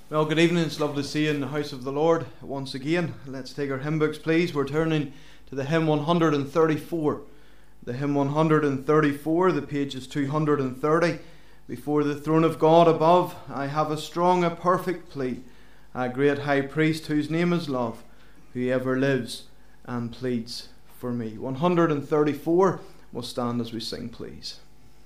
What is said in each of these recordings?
Well, good evening. It's lovely to see you in the house of the Lord once again. Let's take our hymn books, please. We're turning to the hymn 134. The hymn 134, the page is 230. Before the throne of God above, I have a strong, a perfect plea. A great high priest whose name is love, who ever lives and pleads for me. 134. We'll stand as we sing, please.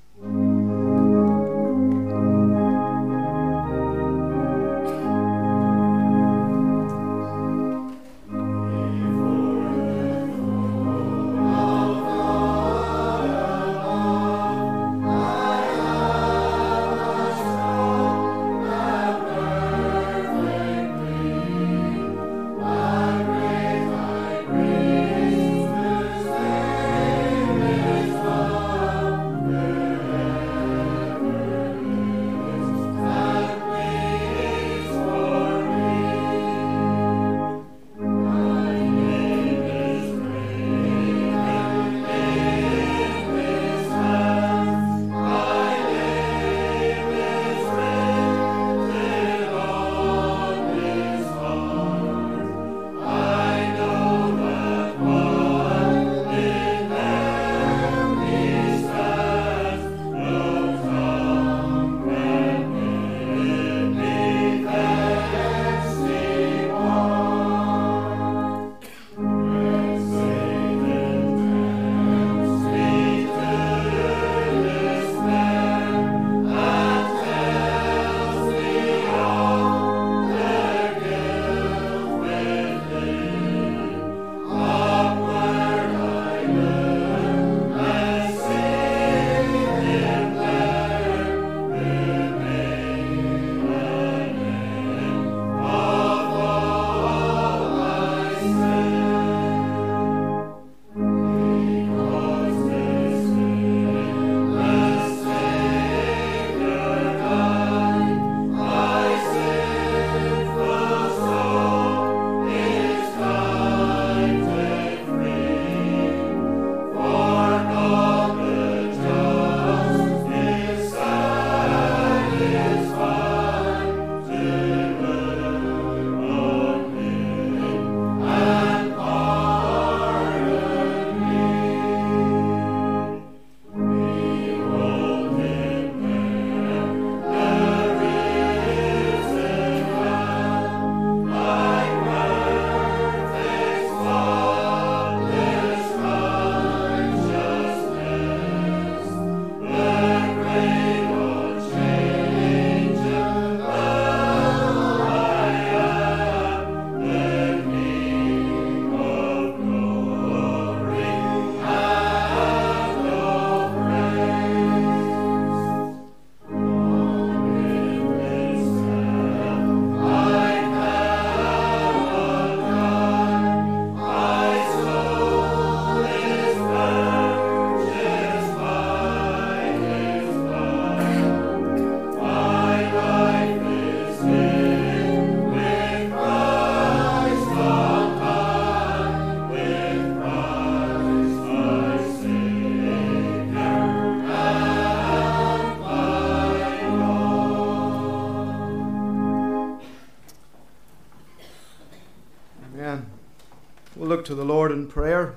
Look to the Lord in prayer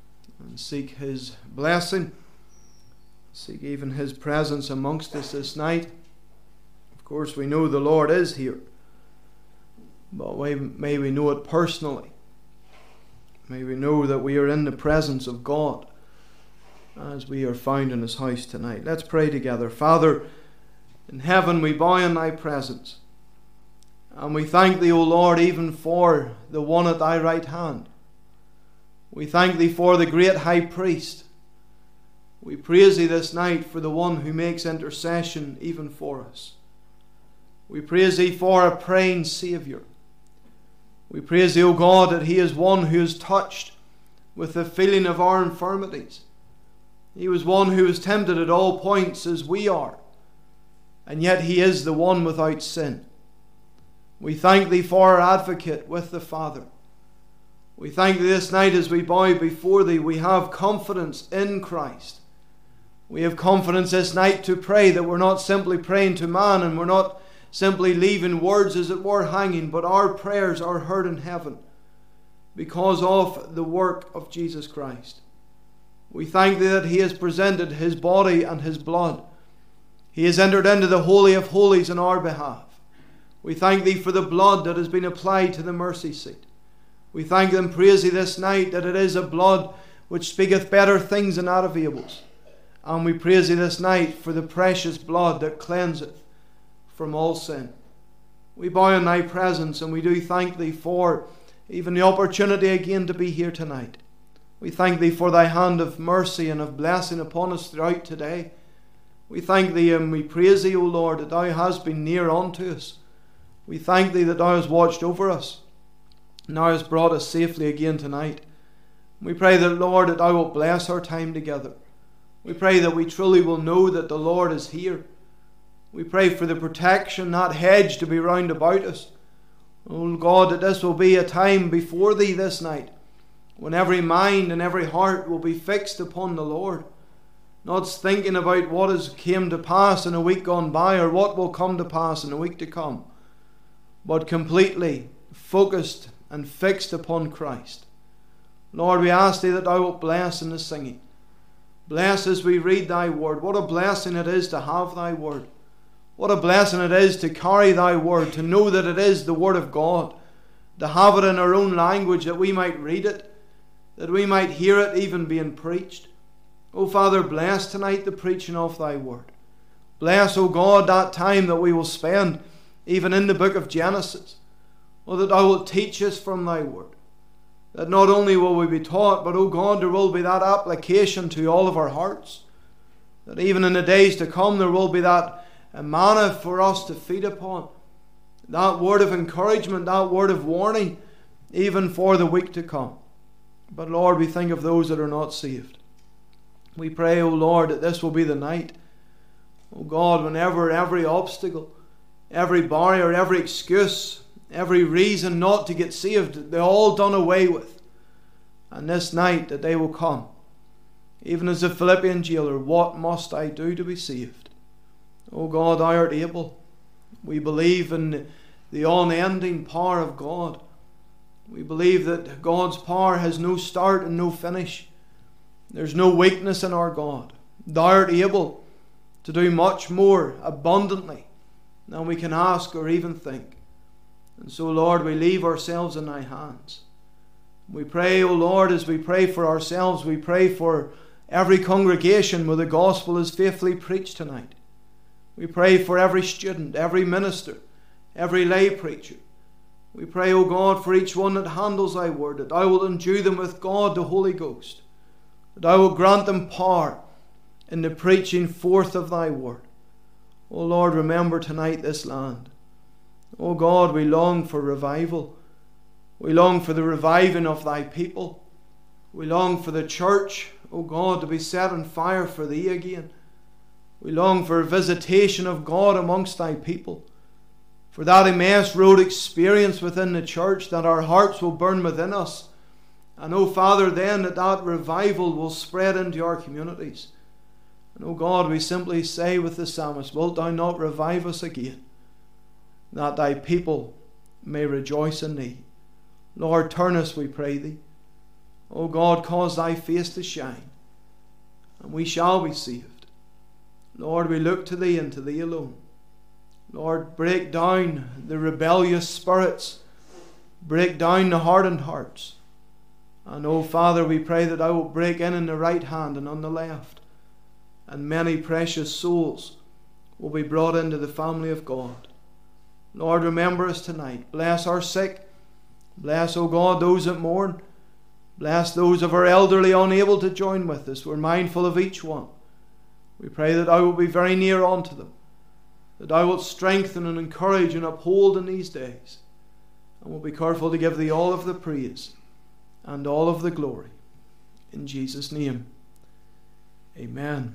and seek His blessing, seek even His presence amongst us this night. Of course, we know the Lord is here, but may we know it personally. May we know that we are in the presence of God as we are found in His house tonight. Let's pray together. Father, in heaven we bow in Thy presence, and we thank Thee, O Lord, even for the one at Thy right hand. We thank Thee for the great high priest. We praise Thee this night for the one who makes intercession even for us. We praise Thee for a praying Saviour. We praise Thee, O God, that He is one who is touched with the feeling of our infirmities. He was one who was tempted at all points as we are, and yet He is the one without sin. We thank Thee for our advocate with the Father. We thank Thee this night as we bow before Thee. We have confidence in Christ. We have confidence this night to pray that we're not simply praying to man, and we're not simply leaving words as it were hanging, but our prayers are heard in heaven because of the work of Jesus Christ. We thank Thee that He has presented His body and His blood. He has entered into the Holy of Holies on our behalf. We thank Thee for the blood that has been applied to the mercy seat. We thank and praise Thee this night that it is a blood which speaketh better things than that of Abel's. And we praise Thee this night for the precious blood that cleanseth from all sin. We bow in Thy presence, and we do thank Thee for even the opportunity again to be here tonight. We thank Thee for Thy hand of mercy and of blessing upon us throughout today. We thank Thee and we praise Thee, O Lord, that Thou hast been near unto us. We thank Thee that Thou hast watched over us, and Thou hast brought us safely again tonight. We pray that, Lord, that Thou wilt bless our time together. We pray that we truly will know that the Lord is here. We pray for the protection, that hedge to be round about us. Oh God, that this will be a time before Thee this night, when every mind and every heart will be fixed upon the Lord, not thinking about what has came to pass in a week gone by or what will come to pass in a week to come, but completely focused and fixed upon Christ. Lord, we ask Thee that Thou wilt bless in the singing. Bless as we read Thy word. What a blessing it is to have Thy word. What a blessing it is to carry Thy word, to know that it is the word of God, to have it in our own language that we might read it, that we might hear it even being preached. O Father, bless tonight the preaching of Thy word. Bless, O God, that time that we will spend even in the book of Genesis. O, that Thou wilt teach us from Thy word. That not only will we be taught, but, O God, there will be that application to all of our hearts. That even in the days to come there will be that manna for us to feed upon. That word of encouragement, that word of warning, even for the week to come. But Lord, we think of those that are not saved. We pray, O Lord, that this will be the night. O God, whenever every obstacle, every barrier, every excuse, every reason not to get saved, they're all done away with. And this night that they will come, even as the Philippian jailer, what must I do to be saved? O God, Thou art able. We believe in the unending power of God. We believe that God's power has no start and no finish. There's no weakness in our God. Thou art able to do much more abundantly than we can ask or even think. And so, Lord, we leave ourselves in Thy hands. We pray, O Lord, as we pray for ourselves, we pray for every congregation where the gospel is faithfully preached tonight. We pray for every student, every minister, every lay preacher. We pray, O God, for each one that handles Thy word, that Thou wilt endue them with God, the Holy Ghost, that Thou wilt grant them power in the preaching forth of Thy word. O Lord, remember tonight this land. O God, we long for revival. We long for the reviving of Thy people. We long for the church, O God, to be set on fire for Thee again. We long for a visitation of God amongst Thy people, for that Emmaus Road experience within the church, that our hearts will burn within us. And, O Father, then that revival will spread into our communities. And, O God, we simply say with the psalmist, wilt Thou not revive us again, that Thy people may rejoice in Thee. Lord, turn us, we pray Thee. O God, cause Thy face to shine, and we shall be saved. Lord, we look to Thee and to Thee alone. Lord, break down the rebellious spirits. Break down the hardened hearts. And, O Father, we pray that Thou wilt break in on the right hand and on the left, and many precious souls will be brought into the family of God. Lord, remember us tonight. Bless our sick. Bless, O God, those that mourn. Bless those of our elderly unable to join with us. We're mindful of each one. We pray that Thou wilt be very near unto them, that Thou wilt strengthen and encourage and uphold in these days, and we'll be careful to give Thee all of the praise and all of the glory. In Jesus' name, amen.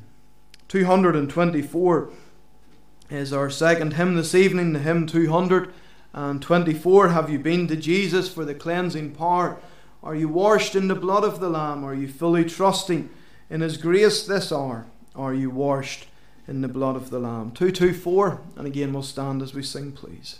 224 is our second hymn this evening, the hymn 224. Have you been to Jesus for the cleansing power? Are you washed in the blood of the Lamb? Are you fully trusting in His grace this hour? Are you washed in the blood of the Lamb. 224, and again we'll stand as we sing, please.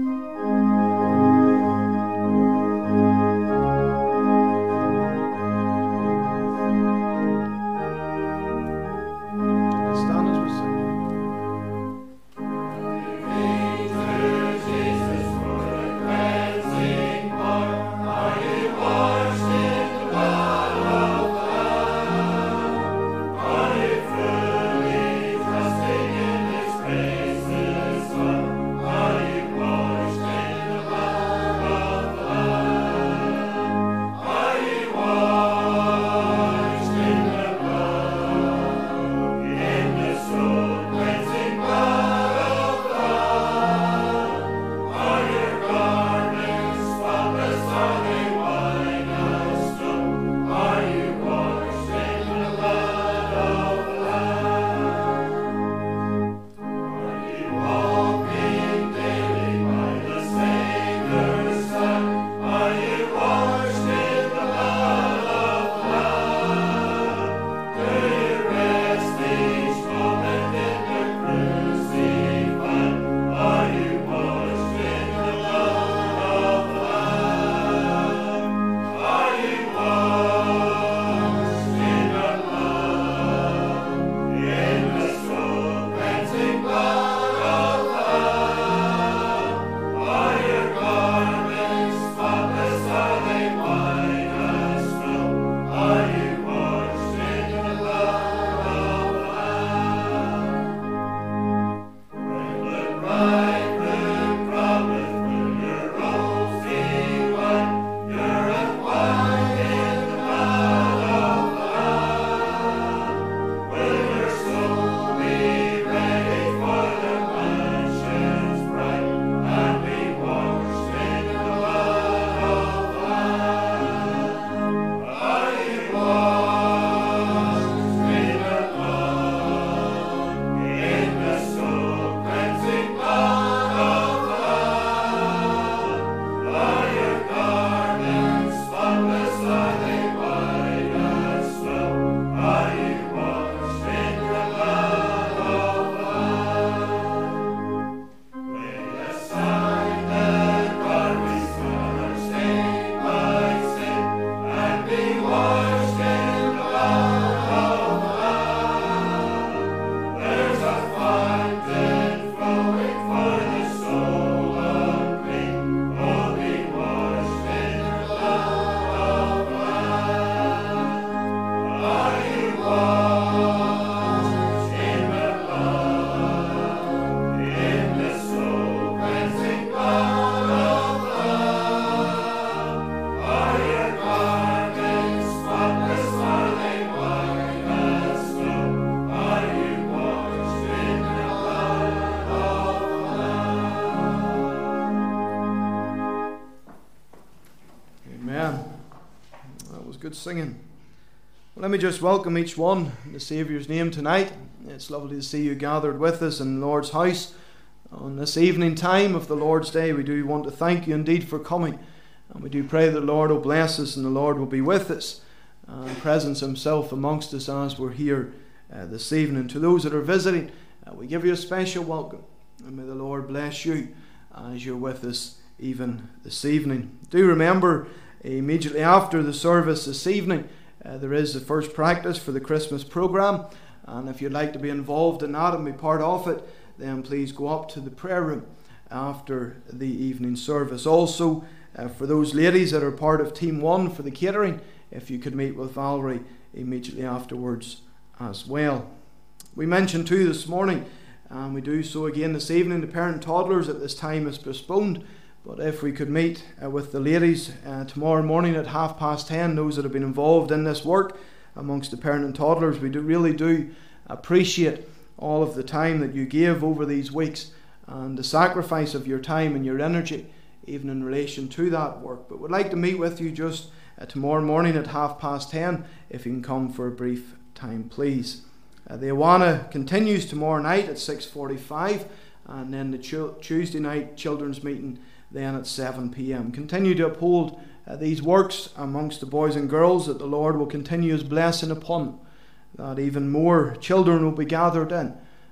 Good singing. Well, let me just welcome each one in the Saviour's name tonight. It's lovely to see you gathered with us in the Lord's house on this evening time of the Lord's Day. We do want to thank you indeed for coming, and we do pray the Lord will bless us and the Lord will be with us and presence himself amongst us as we're here this evening. To those that are visiting, we give you a special welcome, and may the Lord bless you as you're with us even this evening. Do remember, immediately after the service this evening, there is the first practice for the Christmas programme, and if you'd like to be involved in that and be part of it, then please go up to the prayer room after the evening service. Also, for those ladies that are part of Team 1 for the catering, if you could meet with Valerie immediately afterwards as well. We mentioned too this morning, and we do so again this evening, the parent toddlers at this time is postponed. But if we could meet with the ladies tomorrow morning at 10:30, those that have been involved in this work amongst the parent and toddlers, we really do appreciate all of the time that you gave over these weeks and the sacrifice of your time and your energy, even in relation to that work. But we'd like to meet with you just tomorrow morning at 10:30, if you can come for a brief time, please. The Awana continues tomorrow night at 6:45, and then the Tuesday night children's meeting then at 7 p.m. Continue to uphold these works amongst the boys and girls, that the Lord will continue his blessing upon them, that even more children will be gathered in,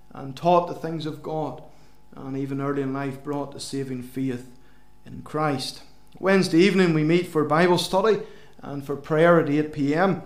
and taught the things of God, and even early in life brought the saving faith in Christ. Wednesday evening we meet for Bible study and for prayer at 8 p.m.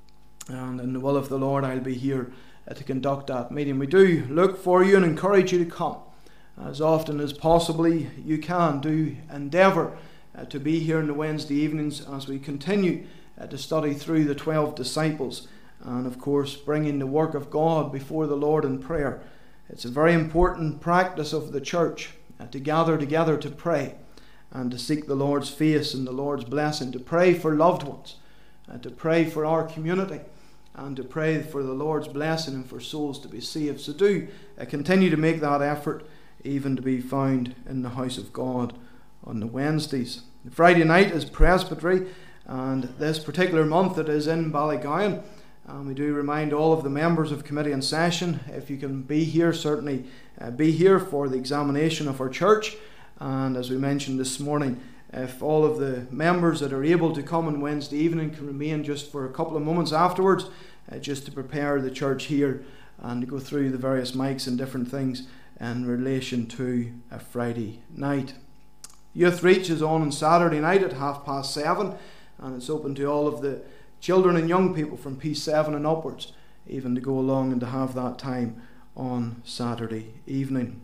And in the will of the Lord I'll be here to conduct that meeting. We do look for you and encourage you to come as often as possibly you can. Do endeavour to be here on the Wednesday evenings as we continue to study through the 12 disciples, and of course bringing the work of God before the Lord in prayer. It's a very important practice of the church to gather together to pray and to seek the Lord's face and the Lord's blessing, to pray for loved ones, to pray for our community, and to pray for the Lord's blessing and for souls to be saved. So do continue to make that effort, even to be found in the house of God on the Wednesdays. Friday night is presbytery, and this particular month it is in Ballygowan. And we do remind all of the members of committee in session, if you can be here, certainly be here for the examination of our church. And as we mentioned this morning, if all of the members that are able to come on Wednesday evening can remain just for a couple of moments afterwards, just to prepare the church here and to go through the various mics and different things in relation to a Friday night. Youth Reach is on Saturday night at 7:30, and it's open to all of the children and young people from P7 and upwards, even to go along and to have that time on Saturday evening.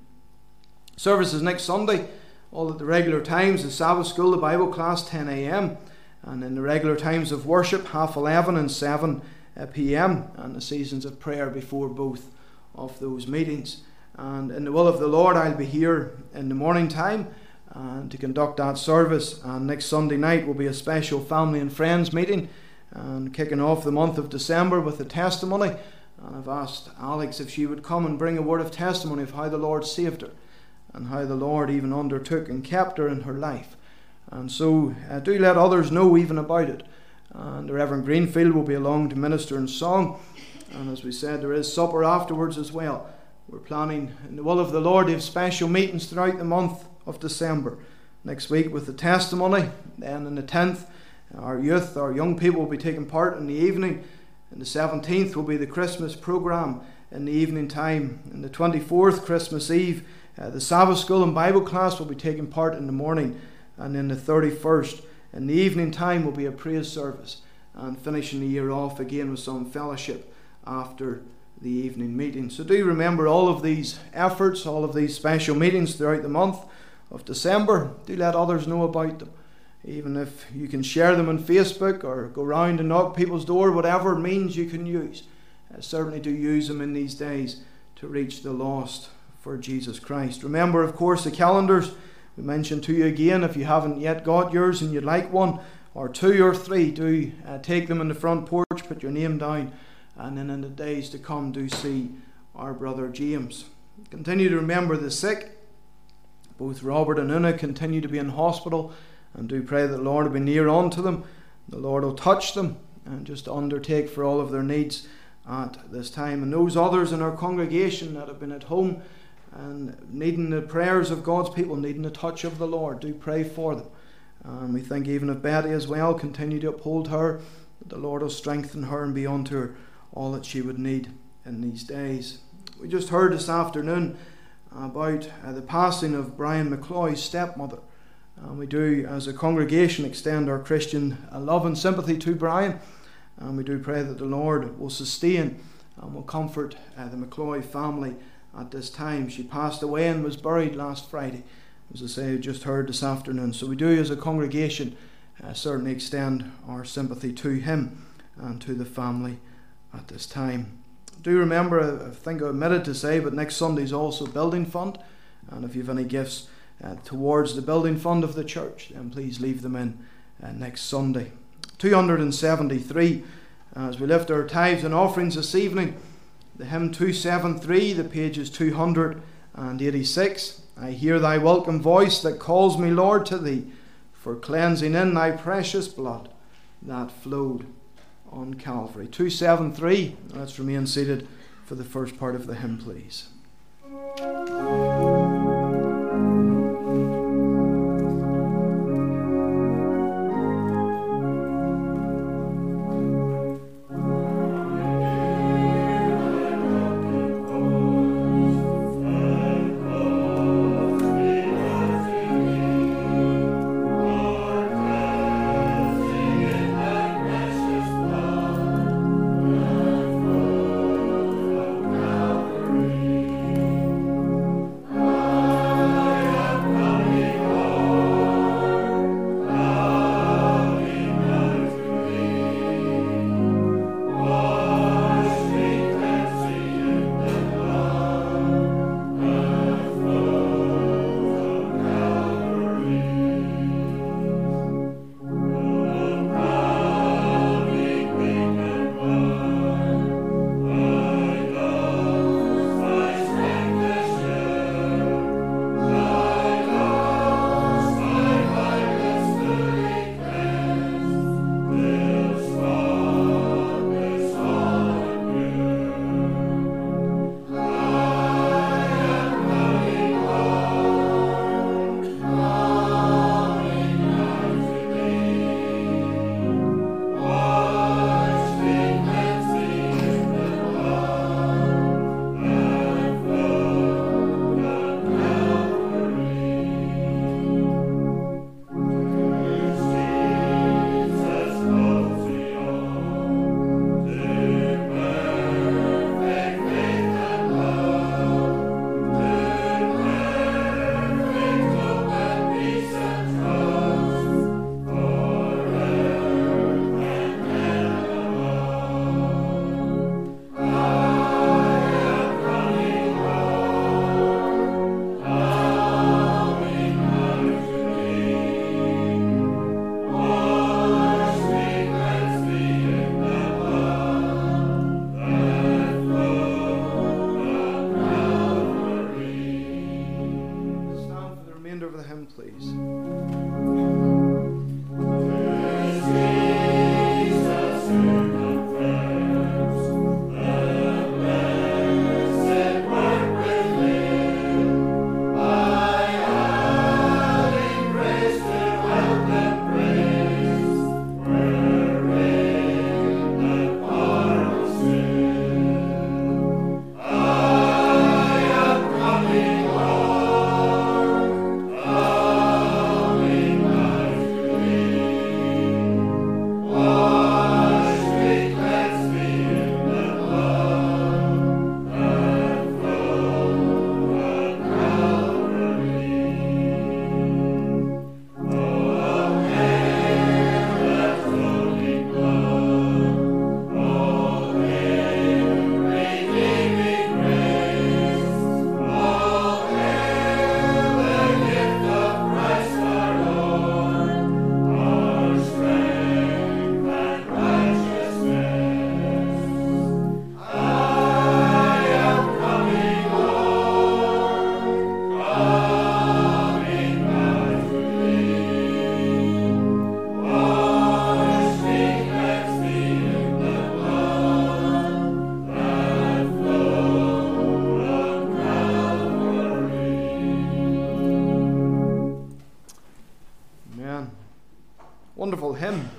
Services next Sunday, all at the regular times. The Sabbath School, the Bible class, 10 a.m, and in the regular times of worship, 11:30 and 7 p.m, and the seasons of prayer before both of those meetings. And in the will of the Lord, I'll be here in the morning time to conduct that service. And next Sunday night will be a special family and friends meeting, and kicking off the month of December with a testimony. And I've asked Alex if she would come and bring a word of testimony of how the Lord saved her and how the Lord even undertook and kept her in her life. And so do let others know even about it. And the Reverend Greenfield will be along to minister in song, and as we said, there is supper afterwards as well. We're planning in the will of the Lord to have special meetings throughout the month of December. Next week with the testimony, then on the 10th our youth, our young people will be taking part in the evening, and the 17th will be the Christmas programme in the evening time, and the 24th, Christmas Eve, the Sabbath School and Bible class will be taking part in the morning, and then the 31st in the evening time will be a praise service, and finishing the year off again with some fellowship after the evening meeting. So do remember all of these efforts, all of these special meetings throughout the month of December. Do let others know about them. Even if you can share them on Facebook or go round and knock people's door, whatever means you can use. Certainly do use them in these days to reach the lost for Jesus Christ. Remember, of course, the calendars. We mentioned to you again, if you haven't yet got yours and you'd like one, or 2 or 3, do take them in the front porch, put your name down, and then in the days to come do see our brother James. Continue to remember the sick. Both Robert and Una continue to be in hospital, and do pray that the Lord will be near unto them. The Lord will touch them and just undertake for all of their needs at this time. And those others in our congregation that have been at home and needing the prayers of God's people, needing the touch of the Lord, do pray for them. And we think even of Betty as well, continue to uphold her, that the Lord will strengthen her and be unto her all that she would need in these days. We just heard this afternoon about the passing of Brian McCloy's stepmother. And we do, as a congregation, extend our Christian love and sympathy to Brian. And we do pray that the Lord will sustain and will comfort the McCloy family at this time. She passed away and was buried last Friday, as I say, just heard this afternoon. So we do, as a congregation, certainly extend our sympathy to him and to the family at this time. Do remember, I think I omitted to say, but next Sunday is also Building Fund. And if you have any gifts towards the building fund of the church, then please leave them in next Sunday. 273, as we lift our tithes and offerings this evening, the hymn 273, the page is 286. I hear thy welcome voice that calls me, Lord, to thee, for cleansing in thy precious blood that flowed on Calvary. 273, let's remain seated for the first part of the hymn, please. of the hymn, please. Wonderful hymn.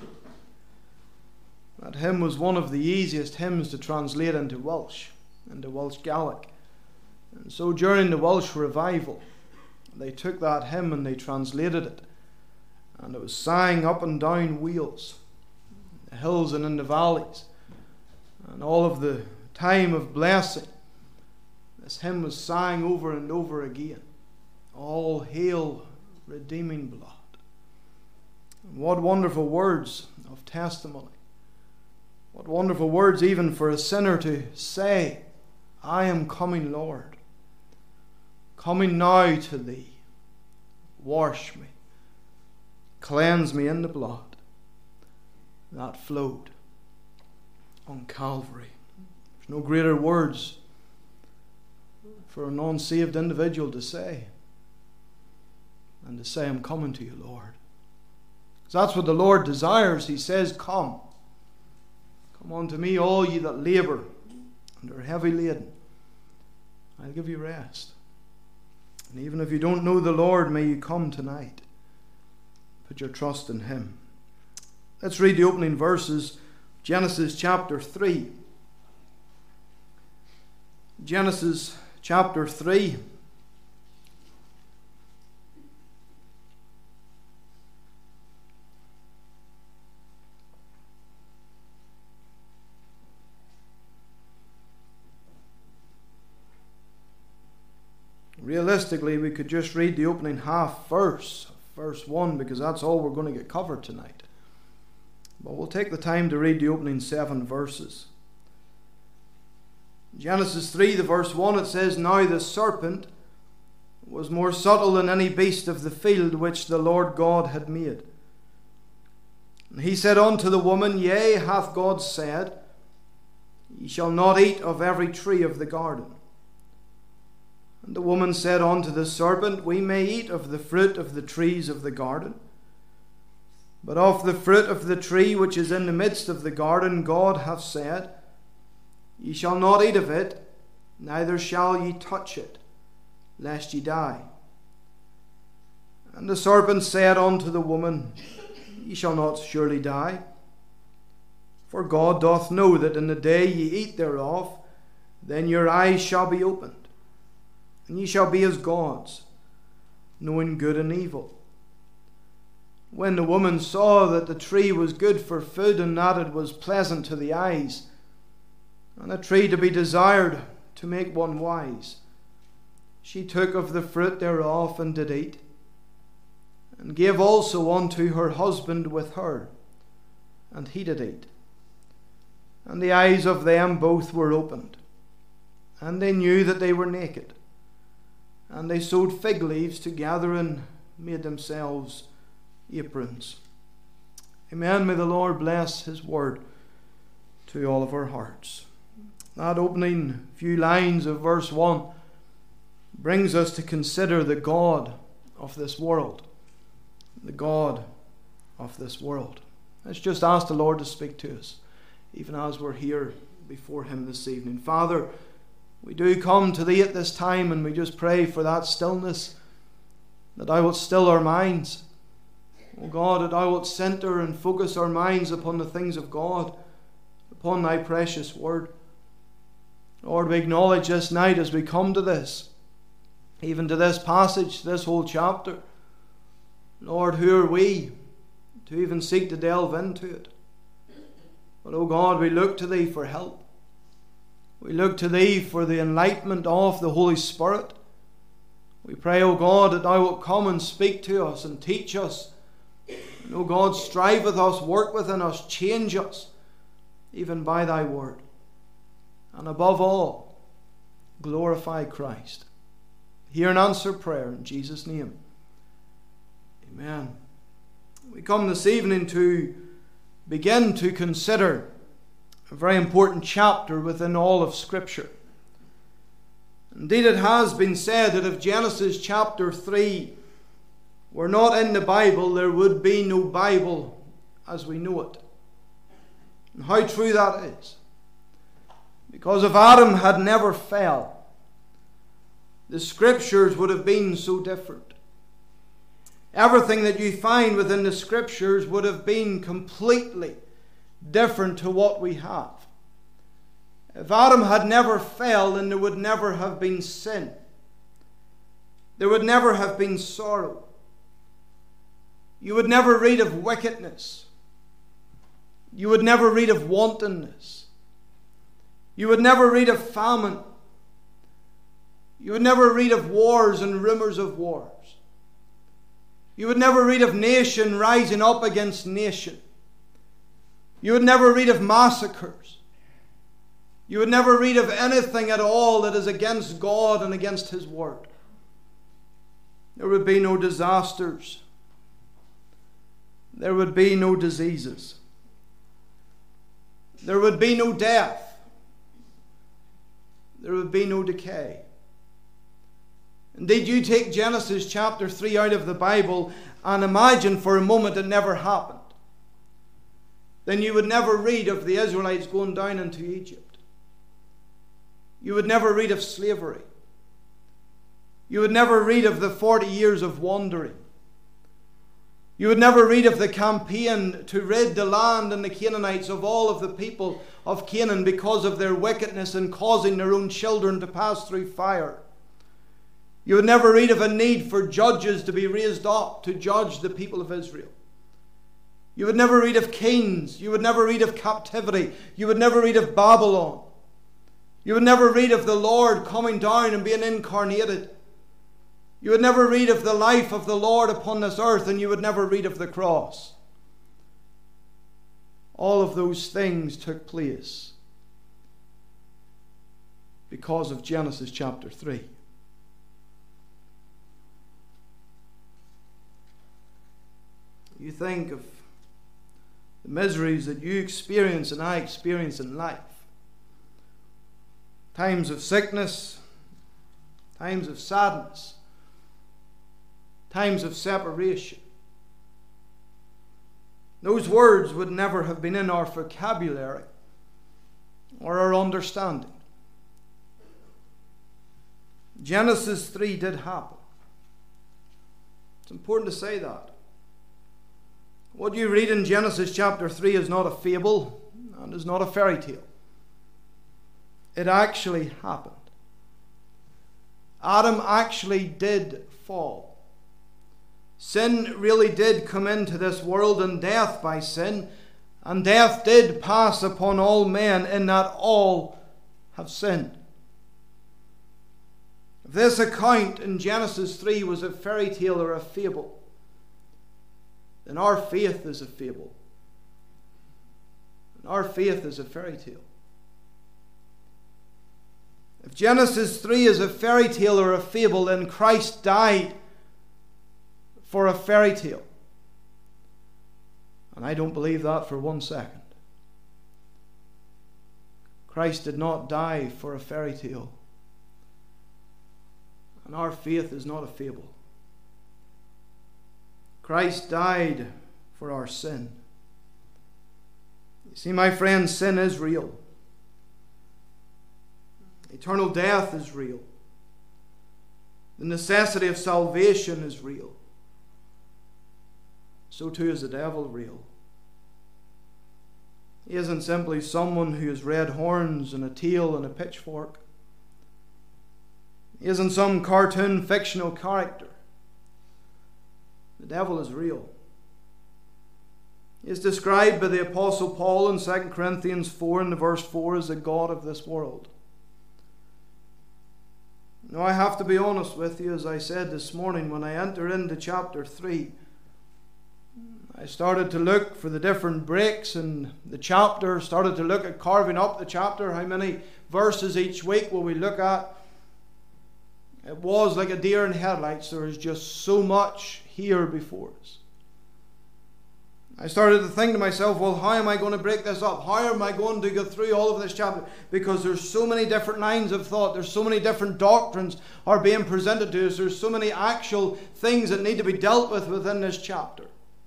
That hymn was one of the easiest hymns to translate into Welsh Gaelic. And so during the Welsh revival, they took that hymn and they translated it. And it was sang up and down Wales, the hills and in the valleys. And all of the time of blessing, this hymn was sang over and over again. All hail, redeeming blood. And what wonderful words of testimony. What wonderful words even for a sinner to say, I am coming, Lord. Coming now to thee. Wash me. Cleanse me in the blood that flowed on Calvary. There's no greater words for an unsaved individual to say than to say, I'm coming to you, Lord. Because that's what the Lord desires. He says, come. Come unto me, all ye that labour and are heavy laden. I'll give you rest. And even if you don't know the Lord, may you come tonight. Put your trust in Him. Let's read the opening verses. Genesis chapter 3. Genesis chapter 3. Realistically, we could just read the opening half verse 1, because that's all we're going to get covered tonight. But we'll take the time to read the opening 7 verses. Genesis 3, the verse 1, it says, Now the serpent was more subtle than any beast of the field which the Lord God had made. And he said unto the woman, Yea, hath God said, Ye shall not eat of every tree of the garden. And the woman said unto the serpent, We may eat of the fruit of the trees of the garden. But of the fruit of the tree which is in the midst of the garden, God hath said, Ye shall not eat of it, neither shall ye touch it, lest ye die. And the serpent said unto the woman, Ye shall not surely die. For God doth know that in the day ye eat thereof, then your eyes shall be opened, and ye shall be as gods, knowing good and evil. When the woman saw that the tree was good for food, and that it was pleasant to the eyes, and a tree to be desired to make one wise, she took of the fruit thereof and did eat, and gave also unto her husband with her, and he did eat. And the eyes of them both were opened, and they knew that they were naked. And they sewed fig leaves together and made themselves aprons. Amen. May the Lord bless His word to all of our hearts. That opening few lines of verse 1 brings us to consider the God of this world, the god of this world. Let's just ask the Lord to speak to us, even as we're here before Him this evening. Father, we do come to Thee at this time, and we just pray for that stillness, that Thou wilt still our minds. O God, that Thou wilt centre and focus our minds upon the things of God, upon Thy precious word. Lord, we acknowledge this night as we come to this, even to this passage, this whole chapter. Lord, who are we to even seek to delve into it? But, O God, we look to Thee for help. We look to Thee for the enlightenment of the Holy Spirit. We pray, O God, that Thou wilt come and speak to us and teach us. And, O God, strive with us, work within us, change us, even by Thy word. And above all, glorify Christ. Hear and answer prayer in Jesus' name. Amen. We come this evening to begin to consider a very important chapter within all of Scripture. Indeed, it has been said that if Genesis chapter 3 were not in the Bible, there would be no Bible as we know it. And how true that is. Because if Adam had never fell, the Scriptures would have been so different. Everything that you find within the Scriptures would have been completely different to what we have. If Adam had never fell, then there would never have been sin. There would never have been sorrow. You would never read of wickedness. You would never read of wantonness. You would never read of famine. You would never read of wars and rumors of wars. You would never read of nation rising up against nation. You would never read of massacres. You would never read of anything at all that is against God and against His word. There would be no disasters. There would be no diseases. There would be no death. There would be no decay. Indeed, you take Genesis chapter 3 out of the Bible and imagine for a moment it never happened. Then you would never read of the Israelites going down into Egypt. You would never read of slavery. You would never read of the 40 years of wandering. You would never read of the campaign to rid the land and the Canaanites of all of the people of Canaan because of their wickedness and causing their own children to pass through fire. You would never read of a need for judges to be raised up to judge the people of Israel. You would never read of kings. You would never read of captivity. You would never read of Babylon. You would never read of the Lord coming down and being incarnated. You would never read of the life of the Lord upon this earth, and you would never read of the cross. All of those things took place because of Genesis chapter 3. You think of the miseries that you experience and I experience in life. Times of sickness, times of sadness, times of separation. Those words would never have been in our vocabulary or our understanding. Genesis 3 did happen. It's important to say that. What you read in Genesis chapter 3 is not a fable and is not a fairy tale. It actually happened. Adam actually did fall. Sin really did come into this world, and death by sin, and death did pass upon all men in that all have sinned. If this account in Genesis 3 was a fairy tale or a fable, then our faith is a fable. And our faith is a fairy tale. If Genesis 3 is a fairy tale or a fable, then Christ died for a fairy tale. And I don't believe that for 1 second. Christ did not die for a fairy tale. And our faith is not a fable. Christ died for our sin. You see, my friends, sin is real. Eternal death is real. The necessity of salvation is real. So too is the devil real. He isn't simply someone who has red horns and a tail and a pitchfork. He isn't some cartoon fictional character. The devil is real. He is described by the Apostle Paul in 2 Corinthians 4 and verse 4 as the god of this world. Now I have to be honest with you, as I said this morning, when I enter into chapter 3, I started to look for the different breaks in the chapter, started to look at carving up the chapter, how many verses each week will we look at. It was like a deer in headlights. There is just so much here before us. I started to think to myself, well, how am I going to break this up? How am I going to go through all of this chapter? Because there's so many different lines of thought. There's so many different doctrines are being presented to us. There's so many actual things that need to be dealt with within this chapter.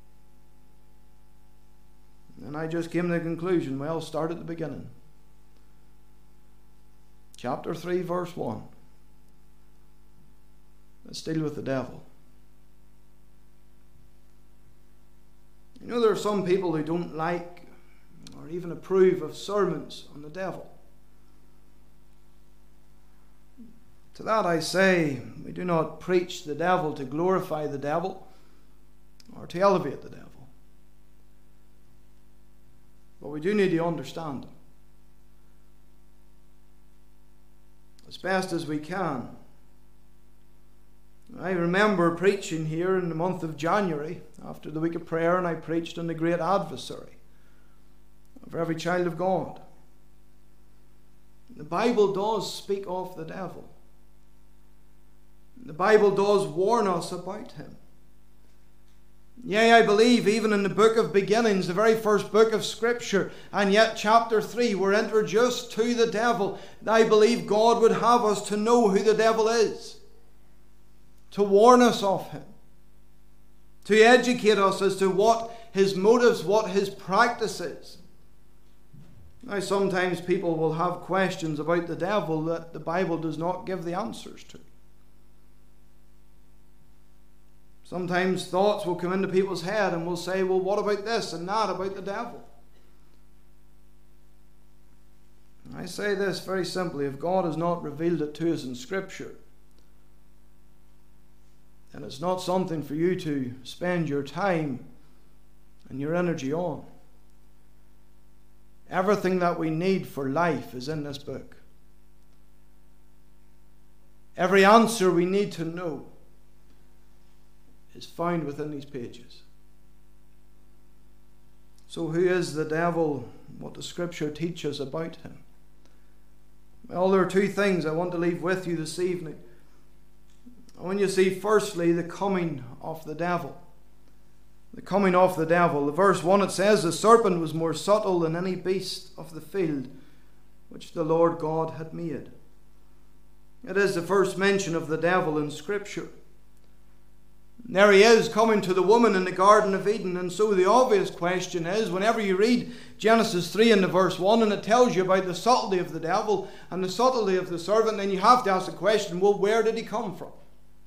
And I just came to the conclusion, well, start at the beginning. Chapter 3, verse 1. Let's deal with the devil. You know, there are some people who don't like or even approve of sermons on the devil. To that I say, we do not preach the devil to glorify the devil or to elevate the devil. But we do need to understand him as best as we can. I remember preaching here in the month of January after the week of prayer, and I preached on the great adversary of every child of God. The Bible does speak of the devil. The Bible does warn us about him. Yea, I believe even in the book of beginnings, the very first book of Scripture, and yet chapter 3, we're introduced to the devil. I believe God would have us to know who the devil is, to warn us of him, to educate us as to what his motives, what his practice is. Now, sometimes people will have questions about the devil that the Bible does not give the answers to. Sometimes thoughts will come into people's head and will say, well, what about this and that about the devil? I say this very simply, if God has not revealed it to us in Scripture, then it's not something for you to spend your time and your energy on. Everything that we need for life is in this book. Every answer we need to know is found within these pages. So who is the devil? What does Scripture teach us about him? Well, there are two things I want to leave with you this evening. I want you to see firstly the coming of the devil. The coming of the devil. In verse 1 it says, the serpent was more subtle than any beast of the field which the Lord God had made. It is the first mention of the devil in Scripture. There he is coming to the woman in the Garden of Eden. And so the obvious question is, whenever you read Genesis 3 in the verse 1 and it tells you about the subtlety of the devil and the subtlety of the serpent, then you have to ask the question, well, where did he come from?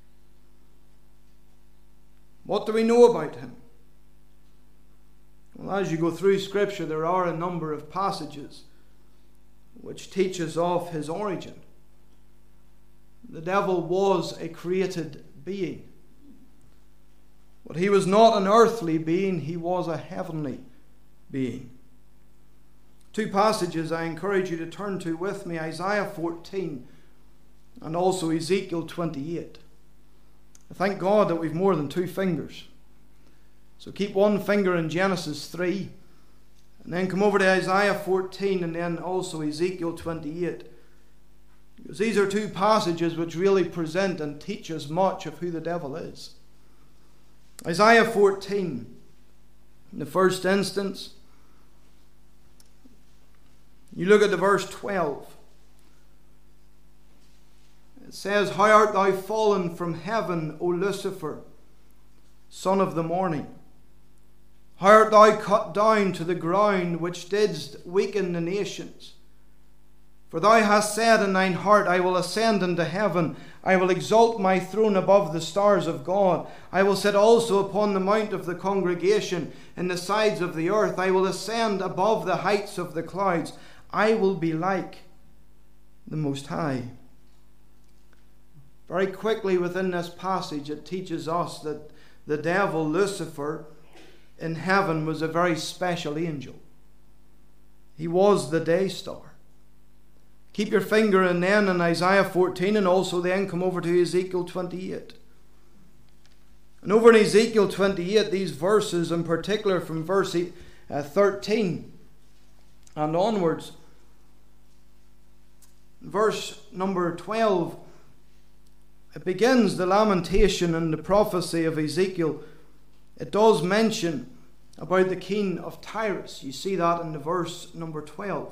What do we know about him? Well, as you go through Scripture, there are a number of passages which teach us of his origin. The devil was a created being. But he was not an earthly being, he was a heavenly being. Two passages I encourage you to turn to with me, Isaiah 14 and also Ezekiel 28. I thank God that we've more than two fingers. So keep one finger in Genesis 3 and then come over to Isaiah 14 and then also Ezekiel 28. Because these are two passages which really present and teach us much of who the devil is. Isaiah 14, in the first instance, you look at the verse 12. It says, how art thou fallen from heaven, O Lucifer, son of the morning? How art thou cut down to the ground, which didst weaken the nations? For thou hast said in thine heart, I will ascend into heaven. I will exalt my throne above the stars of God. I will sit also upon the mount of the congregation in the sides of the earth. I will ascend above the heights of the clouds. I will be like the Most High. Very quickly within this passage, it teaches us that the devil, Lucifer, in heaven was a very special angel. He was the day star. Keep your finger in Isaiah 14, and also then come over to Ezekiel 28. And over in Ezekiel 28, these verses, in particular from verse 13 and onwards, verse number 12, it begins the lamentation and the prophecy of Ezekiel. It does mention about the king of Tyrus. You see that in the verse number 12.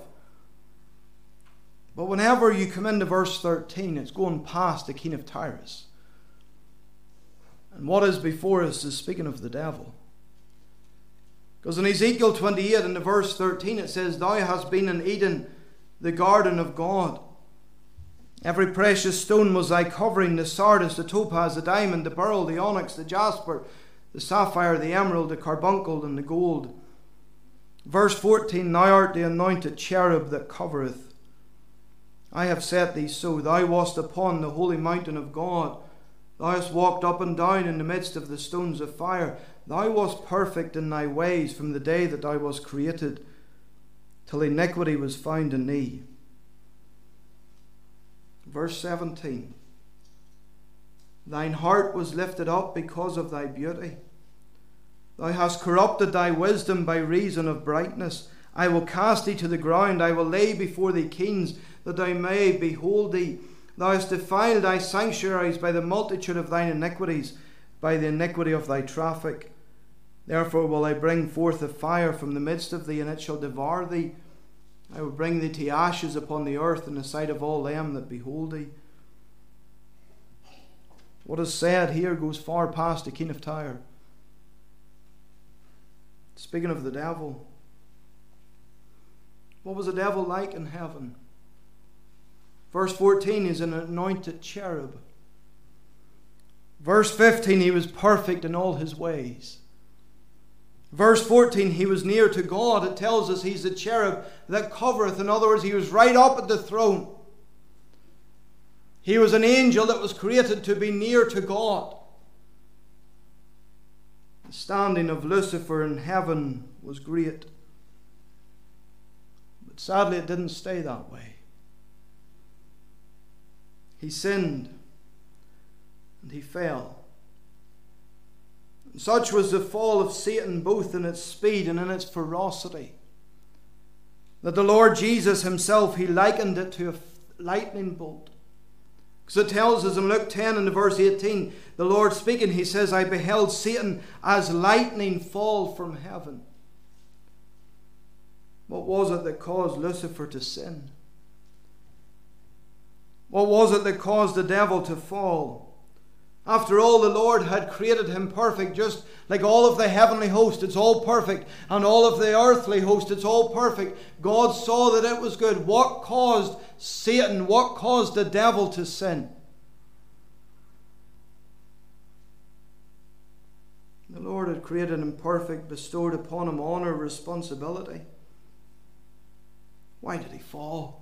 But whenever you come into verse 13, it's going past the king of Tyrus. And what is before us is speaking of the devil. Because in Ezekiel 28, in the verse 13, it says, Thou hast been in Eden, the garden of God. Every precious stone was thy covering, the sardius, the topaz, the diamond, the beryl, the onyx, the jasper, the sapphire, the emerald, the carbuncle, and the gold. Verse 14, Thou art the anointed cherub that covereth. I have set thee so. Thou wast upon the holy mountain of God. Thou hast walked up and down in the midst of the stones of fire. Thou wast perfect in thy ways from the day that thou wast created, till iniquity was found in thee. Verse 17. Thine heart was lifted up because of thy beauty. Thou hast corrupted thy wisdom by reason of brightness. I will cast thee to the ground. I will lay before thee kings, that thou may behold thee. Thou hast defiled thy sanctuaries by the multitude of thine iniquities, by the iniquity of thy traffic. Therefore will I bring forth a fire from the midst of thee, and it shall devour thee. I will bring thee to ashes upon the earth in the sight of all them that behold thee. What is said here goes far past the king of Tyre. Speaking of the devil, what was the devil like in heaven? Verse 14 is an anointed cherub. Verse 15, he was perfect in all his ways. Verse 14, he was near to God. It tells us he's the cherub that covereth. In other words, he was right up at the throne. He was an angel that was created to be near to God. The standing of Lucifer in heaven was great. But sadly, it didn't stay that way. He sinned and he fell. And such was the fall of Satan, both in its speed and in its ferocity, that the Lord Jesus himself, he likened it to a lightning bolt. Because it tells us in Luke 10 and verse 18, the Lord speaking, he says, I beheld Satan as lightning fall from heaven. What was it that caused Lucifer to sin? What was it that caused the devil to fall? After all, the Lord had created him perfect, just like all of the heavenly host, it's all perfect, and all of the earthly host, it's all perfect. God saw that it was good. What caused Satan, what caused the devil to sin? The Lord had created him perfect, bestowed upon him honor, responsibility. Why did he fall?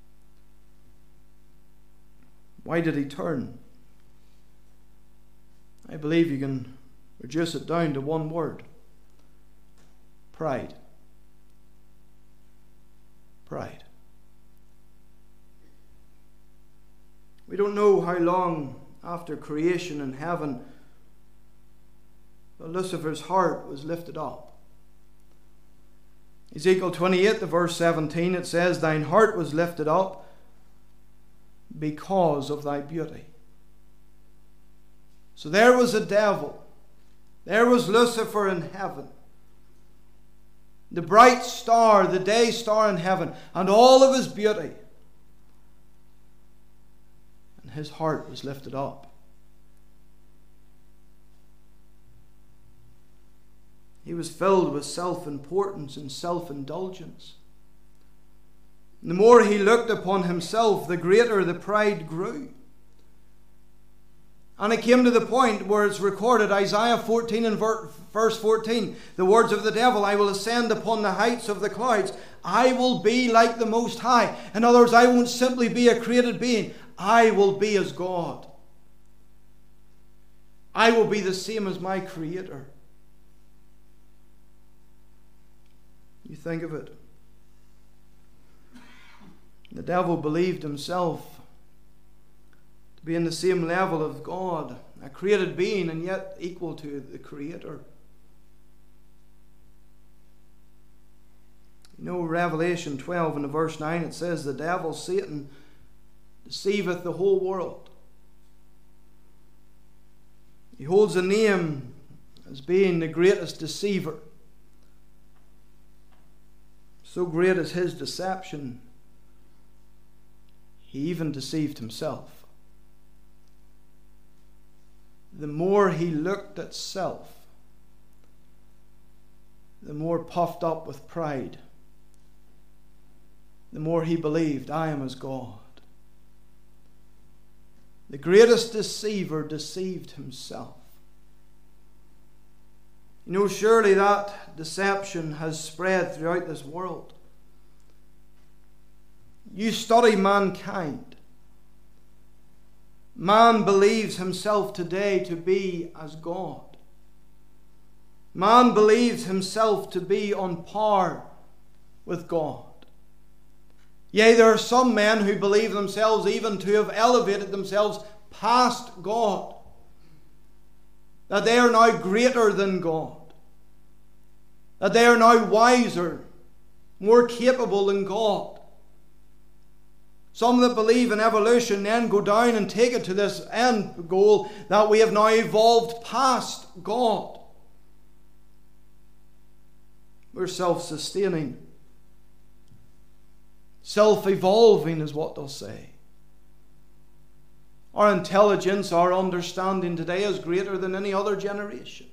Why did he turn? I believe you can reduce it down to one word. Pride. Pride. We don't know how long after creation in heaven Lucifer's heart was lifted up. Ezekiel 28, the verse 17, it says, Thine heart was lifted up because of thy beauty. So there was a devil. There was Lucifer in heaven. The bright star, the day star in heaven, and all of his beauty. And his heart was lifted up. He was filled with self-importance and self-indulgence. The more he looked upon himself, the greater the pride grew. And it came to the point where it's recorded, Isaiah 14 and verse 14, the words of the devil, I will ascend upon the heights of the clouds. I will be like the Most High. In other words, I won't simply be a created being. I will be as God. I will be the same as my Creator. You think of it. The devil believed himself to be in the same level of God, a created being, and yet equal to the Creator. You know, Revelation 12 and verse 9, it says, the devil, Satan, deceiveth the whole world. He holds a name as being the greatest deceiver. So great is his deception, he even deceived himself. The more he looked at self, the more puffed up with pride, the more he believed, I am as God. The greatest deceiver deceived himself. You know, surely that deception has spread throughout this world. You study mankind. Man believes himself today to be as God. Man believes himself to be on par with God. Yea, there are some men who believe themselves even to have elevated themselves past God. That they are now greater than God. That they are now wiser, more capable than God. Some that believe in evolution then go down and take it to this end goal that we have now evolved past God. We're self-sustaining. Self-evolving is what they'll say. Our intelligence, our understanding today is greater than any other generation.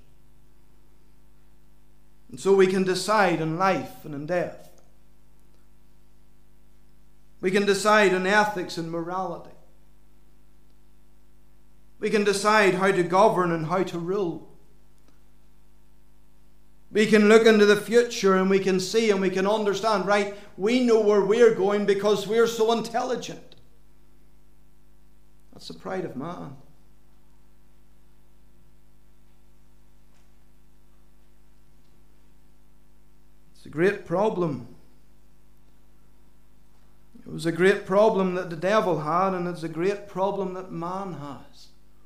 And so we can decide in life and in death. We can decide in ethics and morality. We can decide how to govern and how to rule. We can look into the future and we can see and we can understand, right, we know where we're going because we're so intelligent. That's the pride of man. It's a great problem. It was a great problem that the devil had, and it's a great problem that man has.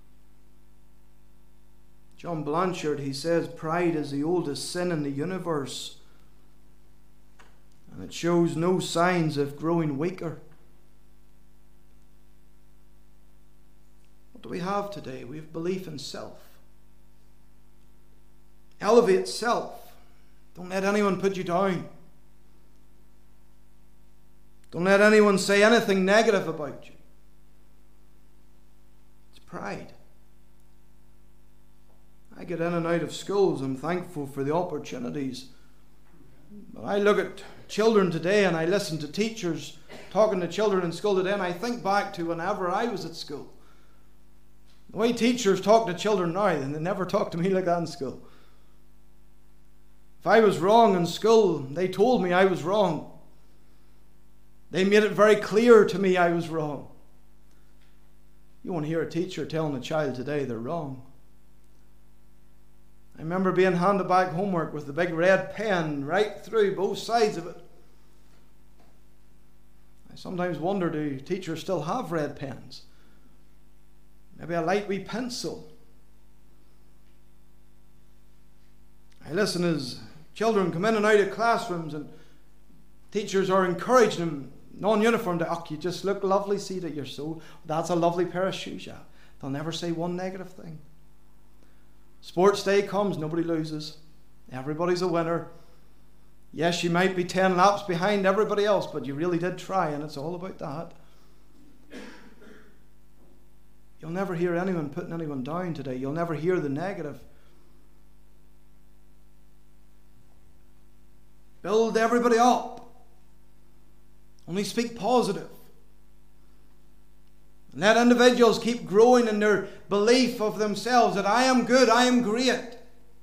John Blanchard, he says, pride is the oldest sin in the universe, and it shows no signs of growing weaker. What do we have today? We have belief in self. Elevate self. Don't let anyone put you down. Don't let anyone say anything negative about you. It's pride. I get in and out of schools. I'm thankful for the opportunities. But I look at children today and I listen to teachers talking to children in school today, and I think back to whenever I was at school. The way teachers talk to children now, and they never talked to me like that in school. If I was wrong in school, they told me I was wrong. They made it very clear to me I was wrong. You won't hear a teacher telling a child today they're wrong. I remember being handed back homework with the big red pen right through both sides of it. I sometimes wonder, do teachers still have red pens? Maybe a light wee pencil. I listen as children come in and out of classrooms and teachers are encouraging them, non-uniform, to, oh, you just look lovely, see that you're so, that's a lovely pair of shoes you have. They'll never say one negative thing. Sports day comes, nobody loses. Everybody's a winner. Yes, you might be 10 laps behind everybody else, but you really did try, and it's all about that. You'll never hear anyone putting anyone down today. You'll never hear the negative. build everybody up. Only speak positive. Let individuals keep growing in their belief of themselves that I am good, I am great.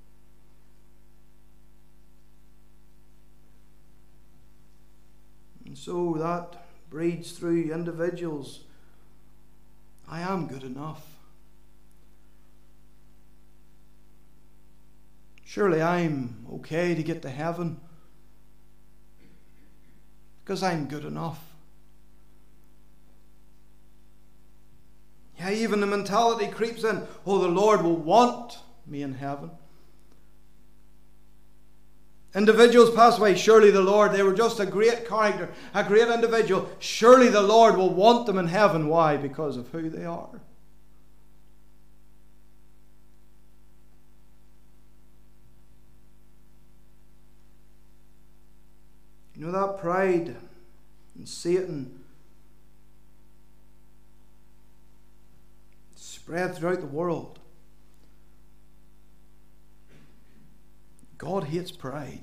And so that breeds through individuals, I am good enough. Surely I'm okay to get to heaven because I'm good enough. Yeah, even the mentality creeps in, oh, the Lord will want me in heaven. Individuals pass away, surely the Lord, they were just a great character, a great individual. Surely the Lord will want them in heaven. Why? Because of who they are. You know that pride and Satan spread throughout the world. God hates pride.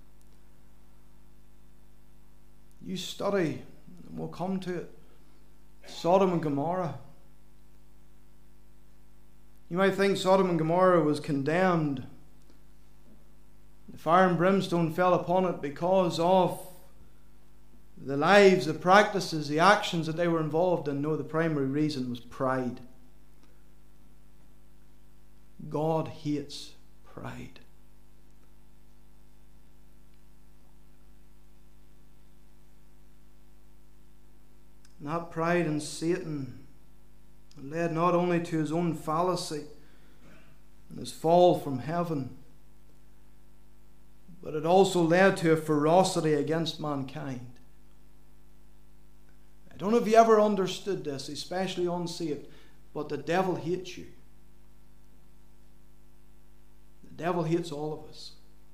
You study, and we'll come to it, Sodom and Gomorrah. You might think Sodom and Gomorrah was condemned. The fire and brimstone fell upon it because of the lives, the practices, the actions that they were involved in. No, the primary reason was pride. God hates pride. And that pride in Satan led not only to his own fallacy and his fall from heaven, but it also led to a ferocity against mankind. I don't know if you ever understood this, especially unsaved, but the devil hates you. The devil hates all of us.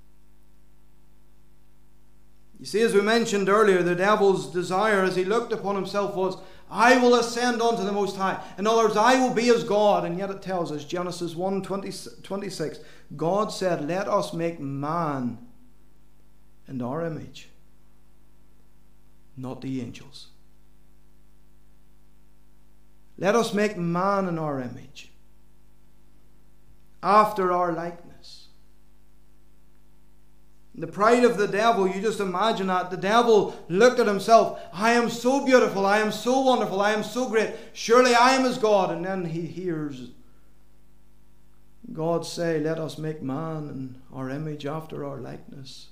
You see, as we mentioned earlier, the devil's desire as he looked upon himself was, I will ascend unto the Most High. In other words, I will be as God. And yet it tells us, Genesis 1:26, God said, let us make man in our image, not the angels. Let us make man in our image, after our likeness. The pride of the devil, you just imagine that. The devil looked at himself. I am so beautiful. I am so wonderful. I am so great. Surely I am as God. And then he hears God say, let us make man in our image after our likeness.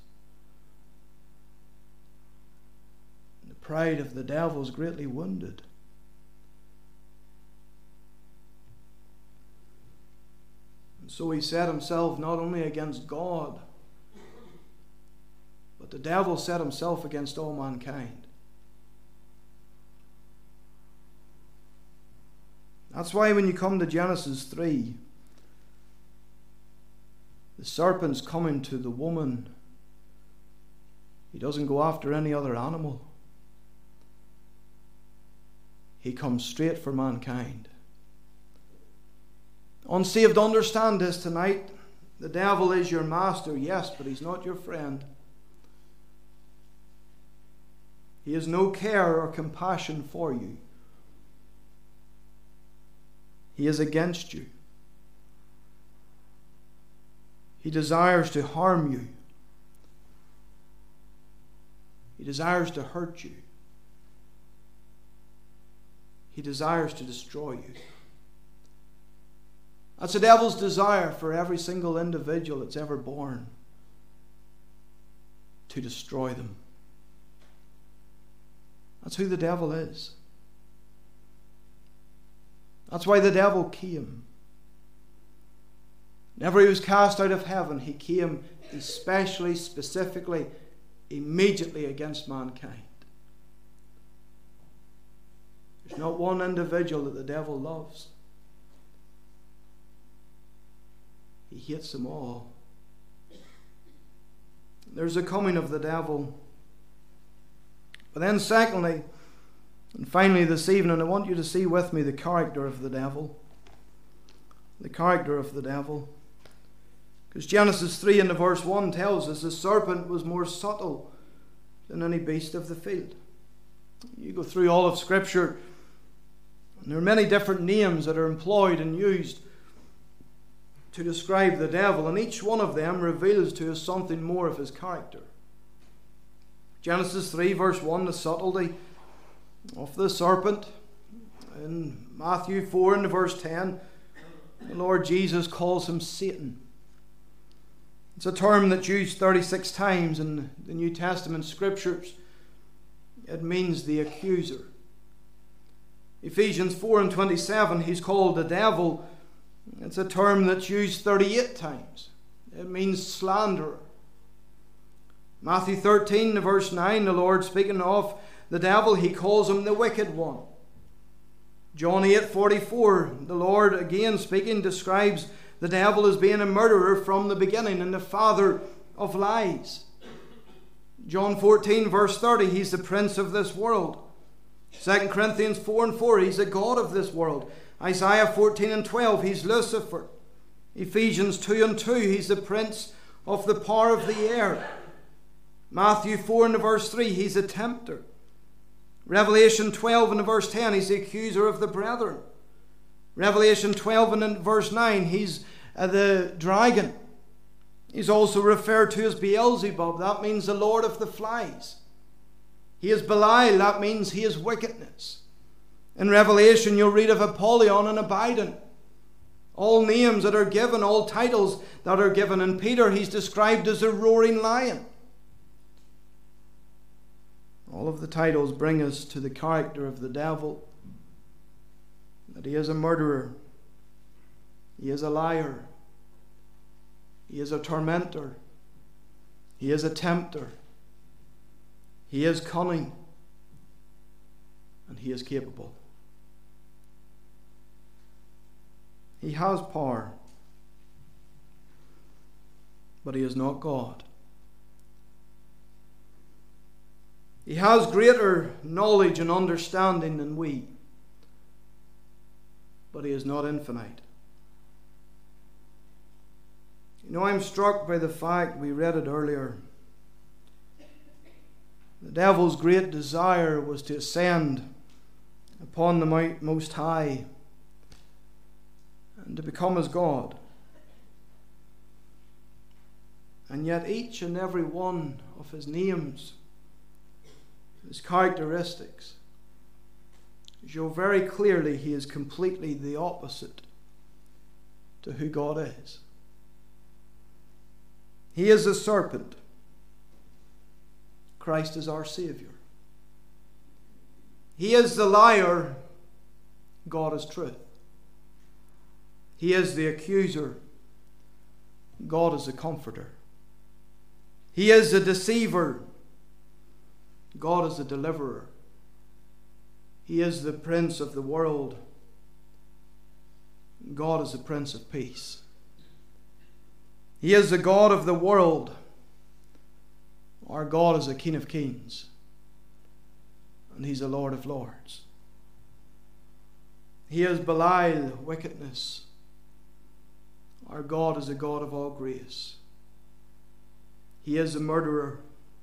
The pride of the devil is greatly wounded. And so he set himself not only against God, but the devil set himself against all mankind. That's why when you come to Genesis 3, the serpent's coming to the woman. He doesn't go after any other animal. He comes straight for mankind. Unsaved, understand this tonight. The devil is your master, yes, but he's not your friend. He has no care or compassion for you. He is against you. He desires to harm you. He desires to hurt you. He desires to destroy you. That's the devil's desire for every single individual that's ever born, to destroy them. That's who the devil is. That's why the devil came. Whenever he was cast out of heaven, he came especially, specifically, immediately against mankind. There's not one individual that the devil loves. He hates them all. There's a coming of the devil. But then secondly, and finally this evening, I want you to see with me the character of the devil. The character of the devil. Because Genesis 3 and verse 1 tells us the serpent was more subtle than any beast of the field. You go through all of Scripture, and there are many different names that are employed and used to describe the devil, and each one of them reveals to us something more of his character. Genesis 3 verse 1, the subtlety of the serpent. In Matthew 4 and verse 10, the Lord Jesus calls him Satan. It's a term that's used 36 times in the New Testament Scriptures. It means the accuser. Ephesians 4 and 27, he's called the devil. It's a term that's used 38 times. It means slanderer. Matthew 13 verse 9, the Lord speaking of the devil, he calls him the wicked one. John 8:44, the Lord again speaking describes the devil as being a murderer from the beginning and the father of lies. John 14 verse 30, he's the prince of this world. 2 Corinthians 4 and 4, he's the god of this world. Isaiah 14 and 12, he's Lucifer. Ephesians 2 and 2, he's the prince of the power of the air. Matthew 4 and verse 3, he's a tempter. Revelation 12 and verse 10, he's the accuser of the brethren. Revelation 12 and verse 9, he's the dragon. He's also referred to as Beelzebub. That means the Lord of the Flies. He is Belial. That means he is wickedness. In Revelation, you'll read of Apollyon and Abaddon. All names that are given, all titles that are given. In Peter, he's described as a roaring lion. All of the titles bring us to the character of the devil. That he is a murderer. He is a liar. He is a tormentor. He is a tempter. He is cunning. And he is capable. He has power. But he is not God. He has greater knowledge and understanding than we. But he is not infinite. You know, I'm struck by the fact, we read it earlier, the devil's great desire was to ascend upon the Mount Most High and to become as God. And yet each and every one of his names, his characteristics, show very clearly he is completely the opposite to who God is. He is a serpent. Christ is our Savior. He is the liar. God is truth. He is the accuser. God is the comforter. He is the deceiver. God is the deliverer. He is the prince of the world. God is the Prince of Peace. He is the God of the world. Our God is the King of Kings. And he's the Lord of Lords. He is Belial, wickedness. Our God is the God of all grace. He is the murderer.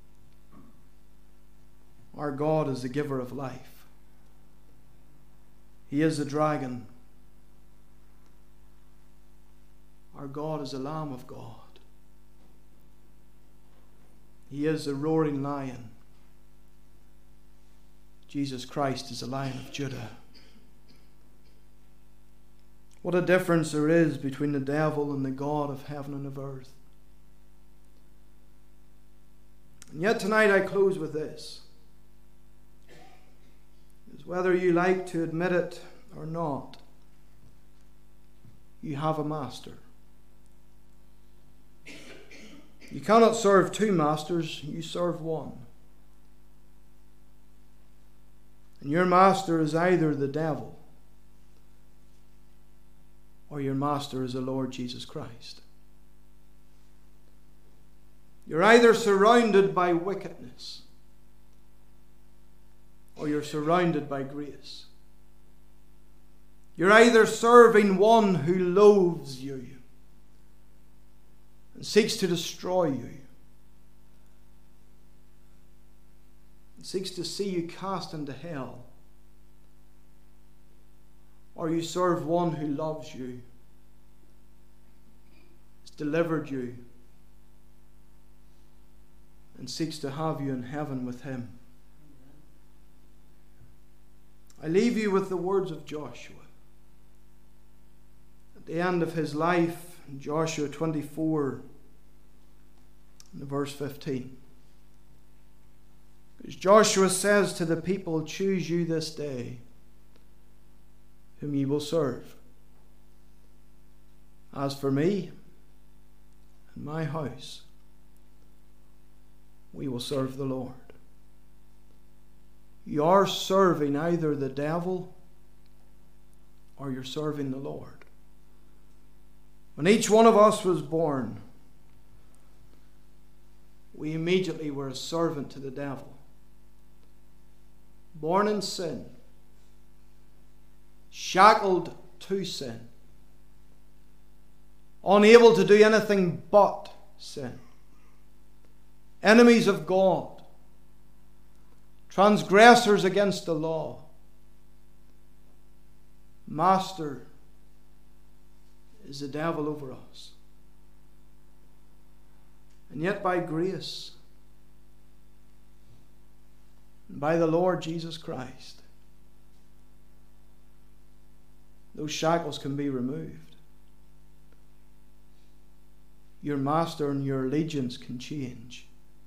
Our God is the giver of life. He is the dragon. Our God is the Lamb of God. He is the roaring lion. Jesus Christ is the Lion of Judah. What a difference there is between the devil and the God of heaven and of earth. And yet tonight I close with this. Is whether you like to admit it or not, you have a master. You cannot serve two masters, you serve one. And your master is either the devil or your master is the Lord Jesus Christ. You're either surrounded by wickedness or you're surrounded by grace. You're either serving one who loathes you and seeks to destroy you, and seeks to see you cast into hell, or you serve one who loves you, has delivered you, and seeks to have you in heaven with him. I leave you with the words of Joshua. At the end of his life, in Joshua 24, in verse 15. Because Joshua says to the people, choose you this day whom ye will serve. As for me and my house, we will serve the Lord. You are serving either the devil or you're serving the Lord. When each one of us was born, we immediately were a servant to the devil. Born in sin, shackled to sin, unable to do anything but sin. Enemies of God, transgressors against the law. Master is the devil over us. And yet by grace, and by the Lord Jesus Christ, those shackles can be removed. Your master and your allegiance can change.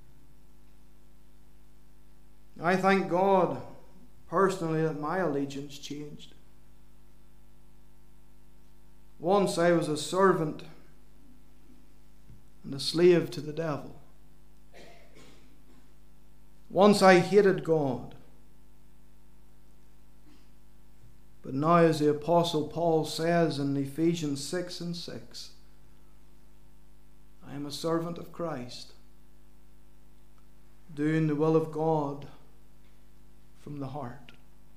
I thank God personally that my allegiance changed. Once I was a servant and a slave to the devil. Once I hated God. But now, as the Apostle Paul says in Ephesians 6:6, I am a servant of Christ, doing the will of God from the heart.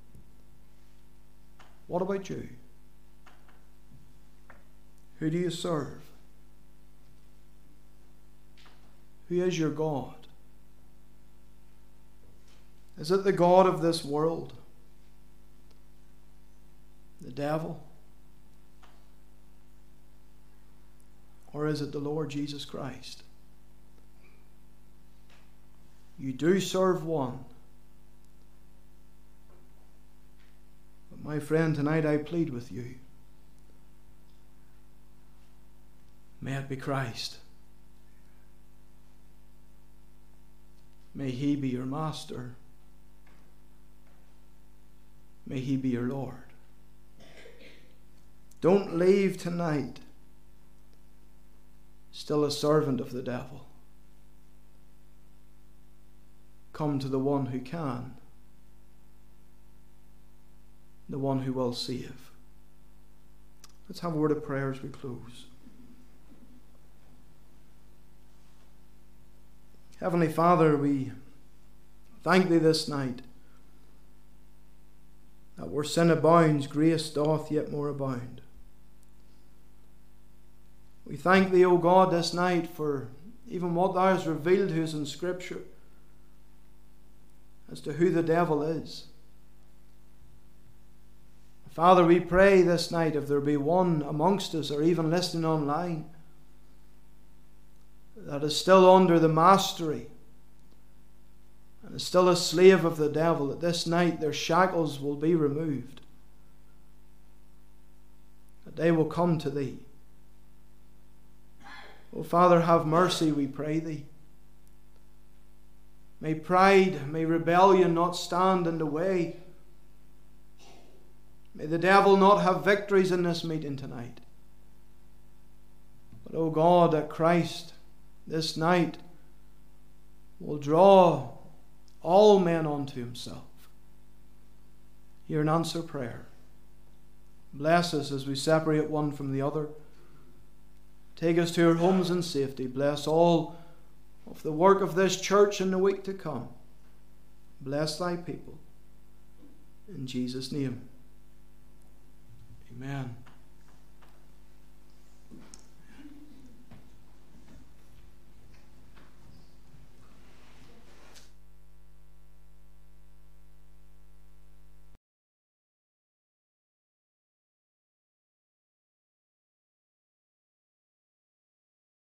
What about you? Who do you serve? Who is your God? Is it the God of this world? The devil? Or is it the Lord Jesus Christ? You do serve one. But my friend, tonight I plead with you. May it be Christ. May He be your master. May He be your Lord. Don't leave tonight still a servant of the devil. Come to the one who can, the one who will save. Let's have a word of prayer as we close. Heavenly Father, we thank Thee this night that where sin abounds, grace doth yet more abound. We thank Thee, O God, this night for even what Thou hast revealed to us in Scripture as to who the devil is. Father, we pray this night, if there be one amongst us or even listening online that is still under the mastery and is still a slave of the devil, that this night their shackles will be removed, that they will come to Thee. Oh Father, have mercy, we pray Thee. May pride, may rebellion not stand in the way. May the devil not have victories in this meeting tonight. But, oh God, that Christ this night will draw all men unto Himself. Hear and answer prayer. Bless us as we separate one from the other. Take us to our homes in safety. Bless all of the work of this church in the week to come. Bless Thy people. In Jesus' name. Amen.